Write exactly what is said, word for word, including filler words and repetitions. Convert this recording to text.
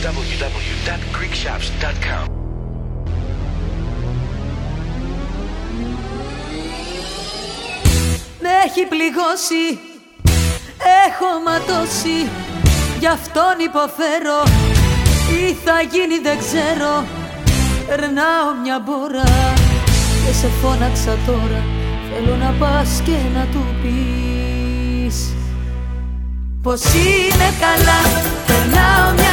double-u double-u double-u dot greek shops dot com. Με έχει πληγώσει, έχω ματώσει, γι' αυτόν υποφέρω. Τι θα γίνει δεν ξέρω, περνάω μια μπόρα και σε φώναξα τώρα. Θέλω να πας και να του πεις πως είμαι καλά. Περνάω μια